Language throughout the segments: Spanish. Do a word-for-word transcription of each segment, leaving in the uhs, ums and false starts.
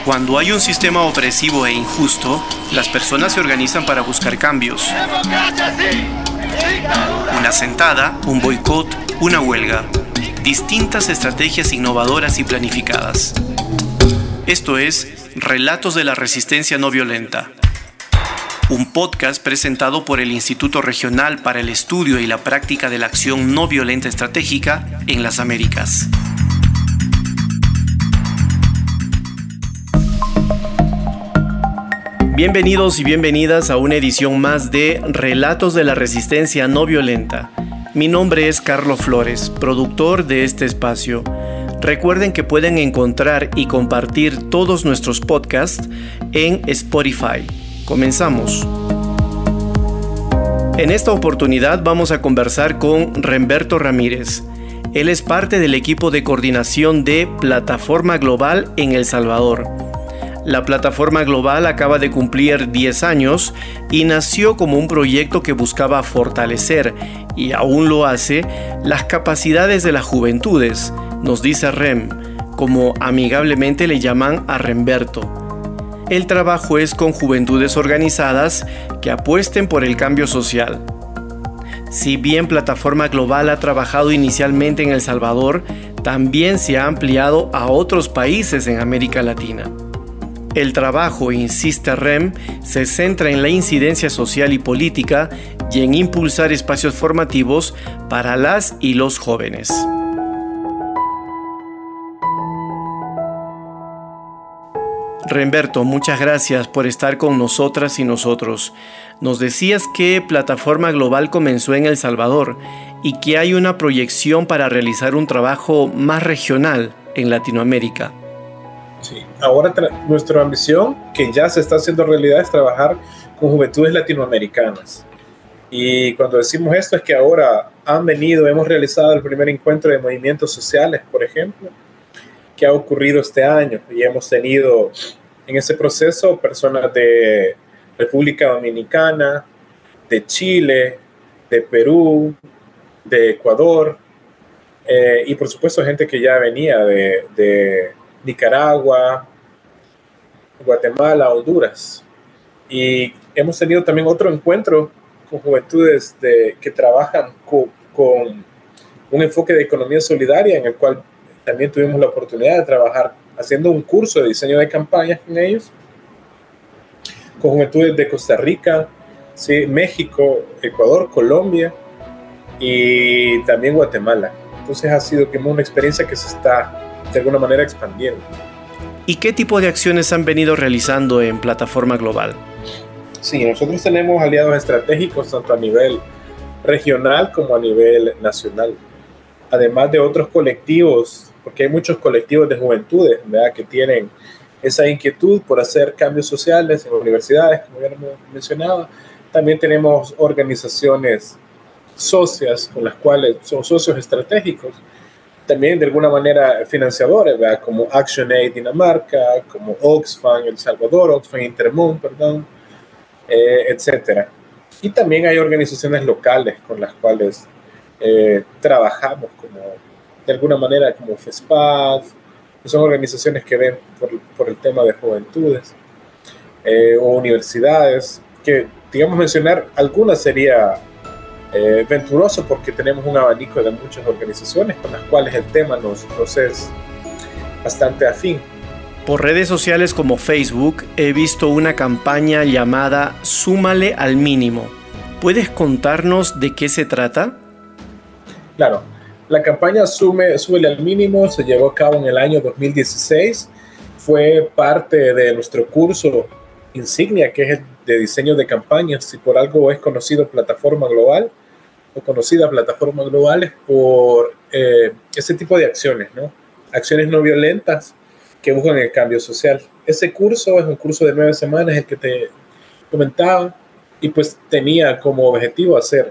Cuando hay un sistema opresivo e injusto, las personas se organizan para buscar cambios. Una sentada, un boicot, una huelga. Distintas estrategias innovadoras y planificadas. Esto es Relatos de la Resistencia No Violenta. Un podcast presentado por el Instituto Regional para el Estudio y la Práctica de la Acción No Violenta Estratégica en las Américas. Bienvenidos y bienvenidas a una edición más de Relatos de la Resistencia No Violenta. Mi nombre es Carlos Flores, productor de este espacio. Recuerden que pueden encontrar y compartir todos nuestros podcasts en Spotify. Comenzamos. En esta oportunidad vamos a conversar con Remberto Ramírez. Él es parte del equipo de coordinación de Plataforma Global en El Salvador. La Plataforma Global acaba de cumplir diez años y nació como un proyecto que buscaba fortalecer, y aún lo hace, las capacidades de las juventudes, nos dice Rem, como amigablemente le llaman a Remberto. El trabajo es con juventudes organizadas que apuesten por el cambio social. Si bien Plataforma Global ha trabajado inicialmente en El Salvador, también se ha ampliado a otros países en América Latina. El trabajo, insiste Rem, se centra en la incidencia social y política y en impulsar espacios formativos para las y los jóvenes. Remberto, muchas gracias por estar con nosotras y nosotros. Nos decías que Plataforma Global comenzó en El Salvador y que hay una proyección para realizar un trabajo más regional en Latinoamérica. Sí, ahora tra- nuestra ambición, que ya se está haciendo realidad, es trabajar con juventudes latinoamericanas. Y cuando decimos esto es que ahora han venido, hemos realizado el primer encuentro de movimientos sociales, por ejemplo, que ha ocurrido este año, y hemos tenido en ese proceso personas de República Dominicana, de Chile, de Perú, de Ecuador, eh, y por supuesto gente que ya venía de, de Nicaragua, Guatemala, Honduras. Y hemos tenido también otro encuentro con juventudes de, que trabajan co, con un enfoque de economía solidaria, en el cual también tuvimos la oportunidad de trabajar haciendo un curso de diseño de campañas con ellos, con juventudes de Costa Rica, ¿sí? México, Ecuador, Colombia y también Guatemala. Entonces ha sido como una experiencia que se está de alguna manera expandiendo. ¿Y qué tipo de acciones han venido realizando en Plataforma Global? Sí, nosotros tenemos aliados estratégicos tanto a nivel regional como a nivel nacional. Además de otros colectivos, porque hay muchos colectivos de juventudes, ¿verdad?, que tienen esa inquietud por hacer cambios sociales en universidades, como ya mencionaba. También tenemos organizaciones socias con las cuales son socios estratégicos, también de alguna manera financiadores, ¿verdad?, como ActionAid Dinamarca, como Oxfam El Salvador, Oxfam Intermón, perdón, eh, etcétera. Y también hay organizaciones locales con las cuales eh, trabajamos, como de alguna manera como FESPAD, que son organizaciones que ven por, por el tema de juventudes, eh, o universidades, que digamos mencionar algunas sería Eh, venturoso porque tenemos un abanico de muchas organizaciones con las cuales el tema nos, nos es bastante afín. Por redes sociales como Facebook he visto una campaña llamada Súmale al Mínimo. ¿Puedes contarnos de qué se trata? Claro, la campaña Sume, Súmale al Mínimo se llevó a cabo en el año dos mil dieciséis. Fue parte de nuestro curso insignia, que es el de diseño de campañas, y por algo es conocido Plataforma Global, o conocida Plataforma Global es por eh, ese tipo de acciones, ¿no? Acciones no violentas que buscan el cambio social. Ese curso es un curso de nueve semanas, el que te comentaba, y pues tenía como objetivo hacer,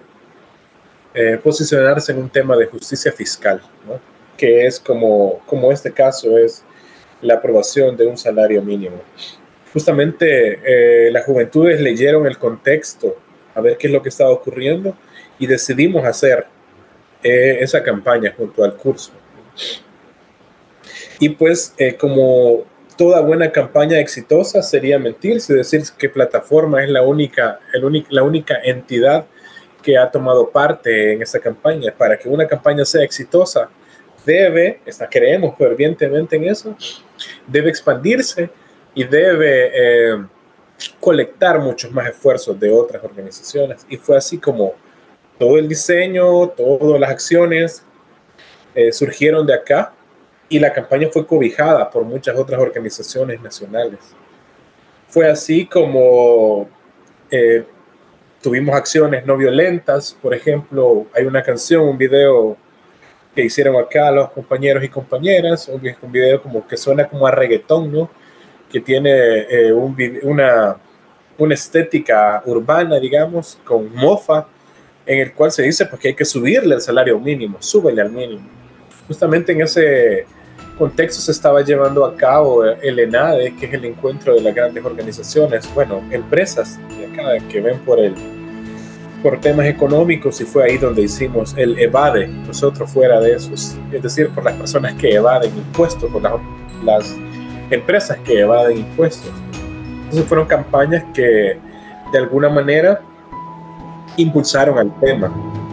eh, posicionarse en un tema de justicia fiscal, ¿no?, que es como, como este caso es la aprobación de un salario mínimo. Justamente eh, las juventudes leyeron el contexto, a ver qué es lo que estaba ocurriendo, y decidimos hacer eh, esa campaña junto al curso. Y pues eh, como toda buena campaña exitosa sería mentirse, decir que Plataforma es la única, el único, la única entidad que ha tomado parte en esa campaña. Para que una campaña sea exitosa, debe, está, creemos fervientemente en eso, debe expandirse y debe eh, colectar muchos más esfuerzos de otras organizaciones. Y fue así como todo el diseño, todas las acciones eh, surgieron de acá, y la campaña fue cobijada por muchas otras organizaciones nacionales. Fue así como eh, tuvimos acciones no violentas. Por ejemplo, hay una canción, un video que hicieron acá los compañeros y compañeras, un, un video como que suena como a reggaetón, ¿no? Que tiene eh, un, una, una estética urbana, digamos, con mofa, en el cual se dice pues, que hay que subirle el salario mínimo, súbele al mínimo. Justamente en ese contexto se estaba llevando a cabo el ENADE, que es el encuentro de las grandes organizaciones, bueno, empresas de acá que ven por el por temas económicos, y fue ahí donde hicimos el EVADE, nosotros fuera de esos, es decir, por las personas que evaden impuestos, por las, las empresas que evaden impuestos. Entonces fueron campañas que de alguna manera impulsaron al tema.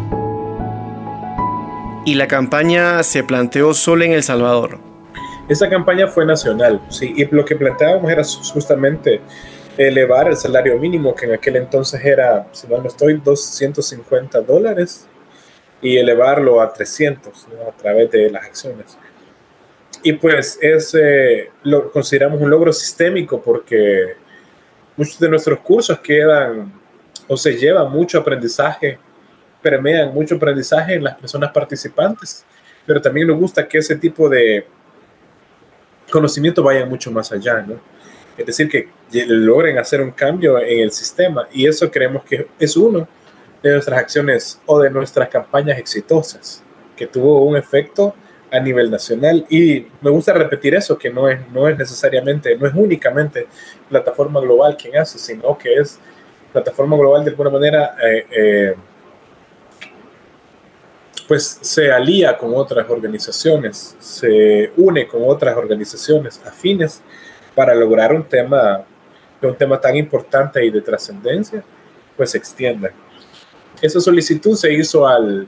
¿Y la campaña se planteó solo en El Salvador? Esa campaña fue nacional, sí, y lo que planteábamos era justamente elevar el salario mínimo, que en aquel entonces era, si mal no estoy, doscientos cincuenta dólares, y elevarlo a trescientos, ¿no? A través de las acciones. Y pues ese lo consideramos un logro sistémico, porque muchos de nuestros cursos quedan o se lleva mucho aprendizaje, permean mucho aprendizaje en las personas participantes, pero también nos gusta que ese tipo de conocimiento vaya mucho más allá, ¿no? Es decir, que logren hacer un cambio en el sistema, y eso creemos que es uno de nuestras acciones o de nuestras campañas exitosas, que tuvo un efecto a nivel nacional. Y me gusta repetir eso, que no es, no es necesariamente, no es únicamente Plataforma Global quien hace, sino que es Plataforma Global de alguna manera eh, eh, pues se alía con otras organizaciones, se une con otras organizaciones afines para lograr un tema, un tema tan importante y de trascendencia, pues se extienda. Esa solicitud se hizo al,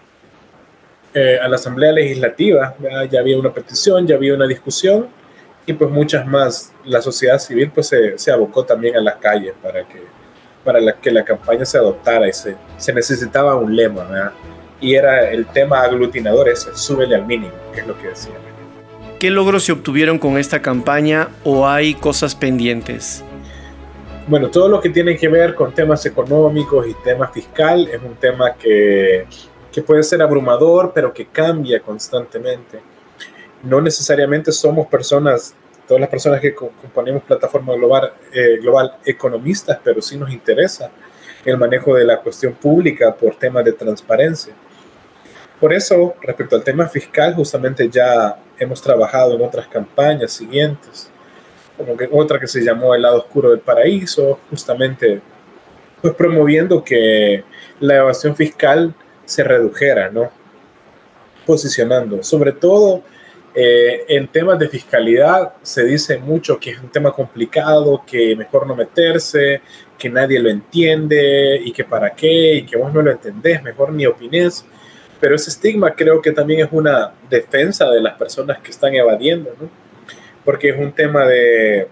eh, a la Asamblea Legislativa, ¿verdad? Ya había una petición, ya había una discusión, y pues muchas más, la sociedad civil pues se, se abocó también a las calles para que, para la, que la campaña se adoptara, y se, se necesitaba un lema, ¿verdad? Y era el tema aglutinador ese, súbele al mínimo, que es lo que decía. ¿Qué logros se obtuvieron con esta campaña o hay cosas pendientes? Bueno, todo lo que tiene que ver con temas económicos y tema fiscal es un tema que, que puede ser abrumador, pero que cambia constantemente. No necesariamente somos personas, todas las personas que componemos Plataforma Global, eh, Global economistas, pero sí nos interesa el manejo de la cuestión pública por temas de transparencia. Por eso, respecto al tema fiscal, justamente ya hemos trabajado en otras campañas siguientes, como que otra que se llamó El lado oscuro del paraíso, justamente pues promoviendo que la evasión fiscal se redujera, ¿no? Posicionando, sobre todo eh, en temas de fiscalidad se dice mucho que es un tema complicado, que mejor no meterse, que nadie lo entiende y que para qué, y que vos no lo entendés, mejor ni opinés. Pero ese estigma creo que también es una defensa de las personas que están evadiendo, ¿no? Porque es un tema de,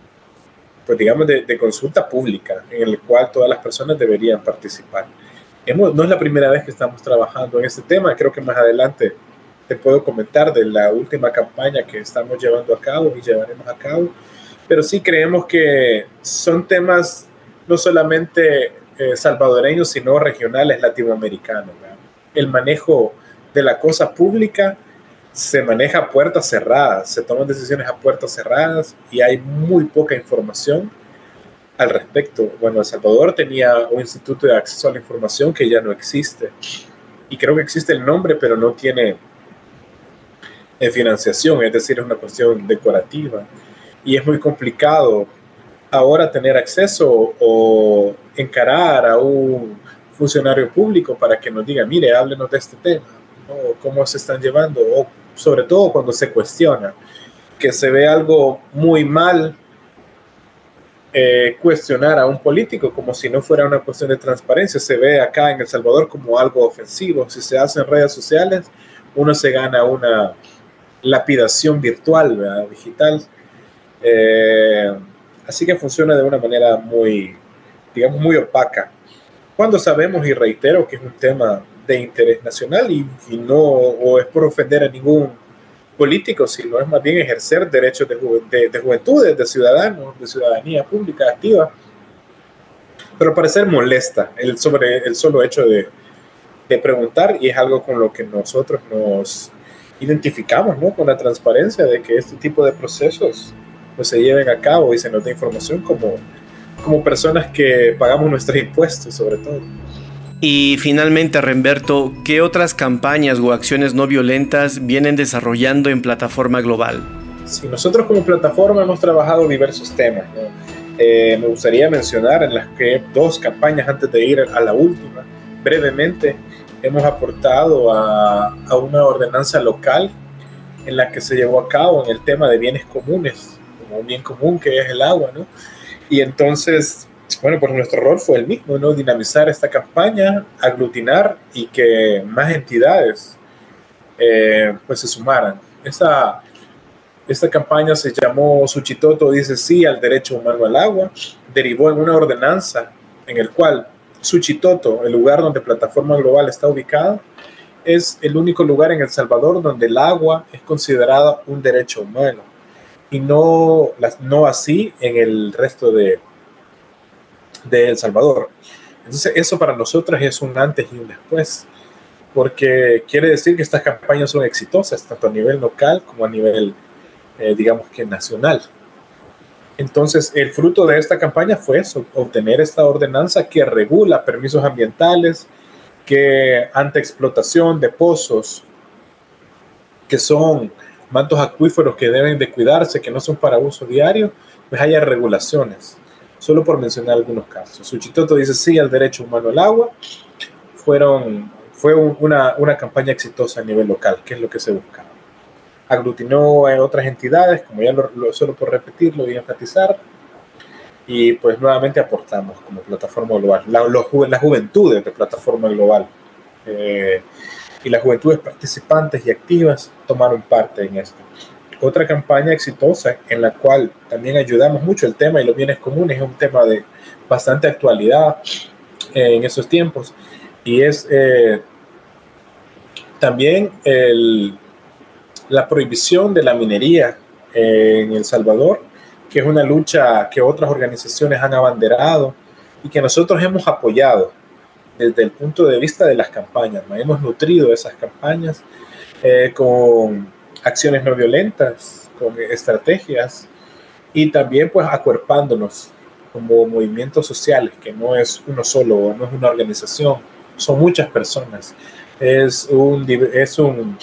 pues digamos, de, de consulta pública en el cual todas las personas deberían participar. Hemos, no es la primera vez que estamos trabajando en este tema, creo que más adelante te puedo comentar de la última campaña que estamos llevando a cabo y llevaremos a cabo, pero sí creemos que son temas no solamente eh, salvadoreños, sino regionales latinoamericanos, ¿verdad? El manejo de la cosa pública se maneja a puertas cerradas, se toman decisiones a puertas cerradas y hay muy poca información al respecto. Bueno, El Salvador tenía un instituto de acceso a la información que ya no existe, y creo que existe el nombre, pero no tiene eh, financiación, es decir, es una cuestión decorativa, y es muy complicado ahora tener acceso o encarar a un funcionario público para que nos diga, mire, háblenos de este tema, ¿no? Cómo se están llevando, o sobre todo cuando se cuestiona. que se ve algo muy mal eh, cuestionar a un político como si no fuera una cuestión de transparencia. Se ve acá en El Salvador como algo ofensivo. Si se hace en redes sociales, uno se gana una lapidación virtual, ¿verdad? Digital. Eh, así que funciona de una manera muy, digamos, muy opaca. Cuando sabemos, y reitero, que es un tema de interés nacional y, y no o es por ofender a ningún político, sino es más bien ejercer derechos de, ju de, de juventudes, de ciudadanos, de ciudadanía pública activa. Pero al parecer molesta el, sobre el solo hecho de, de preguntar, y es algo con lo que nosotros nos identificamos, ¿no? Con la transparencia de que este tipo de procesos pues, se lleven a cabo y se nos dé información como, como personas que pagamos nuestros impuestos, sobre todo. Y finalmente, Remberto, ¿qué otras campañas o acciones no violentas vienen desarrollando en Plataforma Global? Sí, nosotros como plataforma hemos trabajado diversos temas, ¿no? Eh, me gustaría mencionar en las que dos campañas antes de ir a la última, brevemente, hemos aportado a, a una ordenanza local en la que se llevó a cabo en el tema de bienes comunes, como un bien común que es el agua, ¿no? Y entonces, bueno, pues nuestro rol fue el mismo, ¿no? Dinamizar esta campaña, aglutinar y que más entidades eh, pues se sumaran. Esta, esta campaña se llamó Suchitoto dice sí al derecho humano al agua, derivó en una ordenanza en el cual Suchitoto, el lugar donde Plataforma Global está ubicada, es el único lugar en El Salvador donde el agua es considerada un derecho humano y no, no así en el resto de, de El Salvador. Entonces eso para nosotros es un antes y un después, porque quiere decir que estas campañas son exitosas tanto a nivel local como a nivel, eh, digamos que nacional. Entonces, el fruto de esta campaña fue eso, obtener esta ordenanza que regula permisos ambientales, que ante explotación de pozos, que son mantos acuíferos que deben de cuidarse, que no son para uso diario, pues haya regulaciones. Solo por mencionar algunos casos. Suchitoto dice sí al derecho humano al agua. Fueron, fue un, una, una campaña exitosa a nivel local, que es lo que se buscaba. Aglutinó a otras entidades, como ya lo, lo solo por repetirlo y enfatizar, y pues nuevamente aportamos como Plataforma Global, la, los, las juventudes de Plataforma Global eh, y las juventudes participantes y activas tomaron parte en esto. Otra campaña exitosa en la cual también ayudamos mucho el tema y los bienes comunes, es un tema de bastante actualidad eh, en esos tiempos, y es eh, también el la prohibición de la minería en El Salvador, que es una lucha que otras organizaciones han abanderado y que nosotros hemos apoyado desde el punto de vista de las campañas, ¿no? Hemos nutrido esas campañas eh, con acciones no violentas, con estrategias y también pues acuerpándonos como movimientos sociales, que no es uno solo, no es una organización, son muchas personas, es un... Es un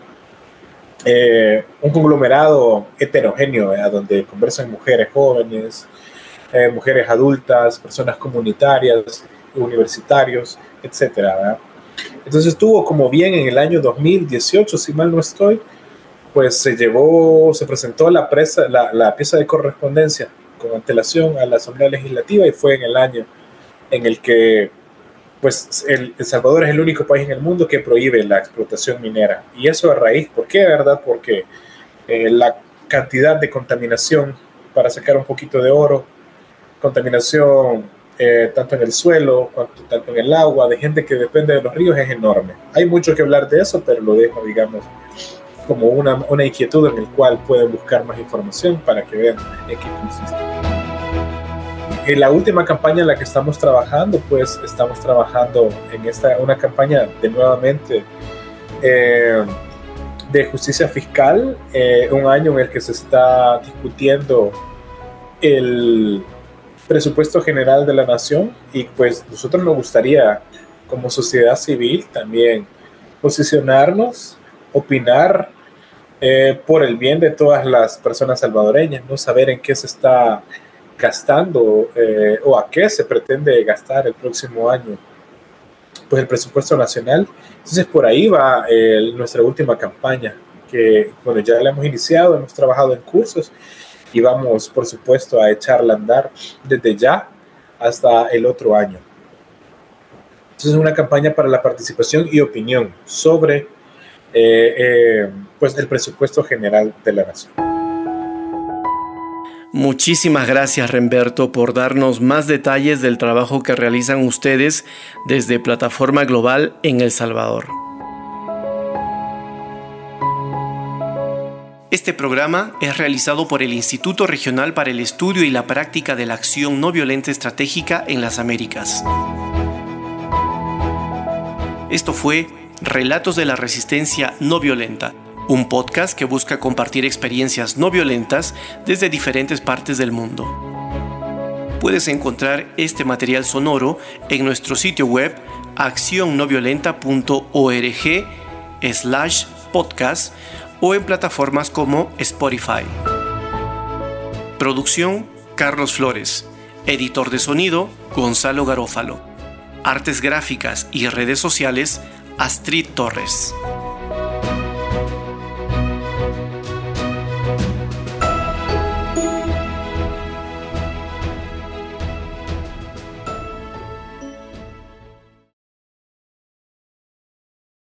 Eh, un conglomerado heterogéneo, ¿verdad? Donde conversan mujeres jóvenes, eh, mujeres adultas, personas comunitarias, universitarios, etcétera, ¿verdad? Entonces tuvo como bien en el año dos mil dieciocho, si mal no estoy, pues se llevó, se presentó la, presa, la, la pieza de correspondencia con antelación a la Asamblea Legislativa y fue en el año en el que pues el, El Salvador es el único país en el mundo que prohíbe la explotación minera. Y eso a raíz, ¿por qué, verdad? Porque eh, la cantidad de contaminación para sacar un poquito de oro, contaminación eh, tanto en el suelo, cuanto, tanto en el agua, de gente que depende de los ríos, es enorme. Hay mucho que hablar de eso, pero lo dejo, digamos, como una, una inquietud en el cual pueden buscar más información para que vean en qué consiste. En la última campaña en la que estamos trabajando, pues estamos trabajando en esta, una campaña de nuevamente eh, de justicia fiscal, eh, un año en el que se está discutiendo el presupuesto general de la nación y pues nosotros nos gustaría como sociedad civil también posicionarnos, opinar eh, por el bien de todas las personas salvadoreñas, no saber en qué se está gastando eh, o a qué se pretende gastar el próximo año pues el presupuesto nacional. Entonces por ahí va eh, nuestra última campaña que, bueno, ya la hemos iniciado, hemos trabajado en cursos y vamos, por supuesto, a echarla a andar desde ya hasta el otro año. Entonces es una campaña para la participación y opinión sobre eh, eh, pues el presupuesto general de la nación. Muchísimas gracias, Remberto, por darnos más detalles del trabajo que realizan ustedes desde Plataforma Global en El Salvador. Este programa es realizado por el Instituto Regional para el Estudio y la Práctica de la Acción No Violenta Estratégica en las Américas. Esto fue Relatos de la Resistencia No Violenta, un podcast que busca compartir experiencias no violentas desde diferentes partes del mundo. Puedes encontrar este material sonoro en nuestro sitio web acción no violenta punto org slash podcast o en plataformas como Spotify. Producción: Carlos Flores. Editor de sonido: Gonzalo Garófalo. Artes gráficas y redes sociales: Astrid Torres.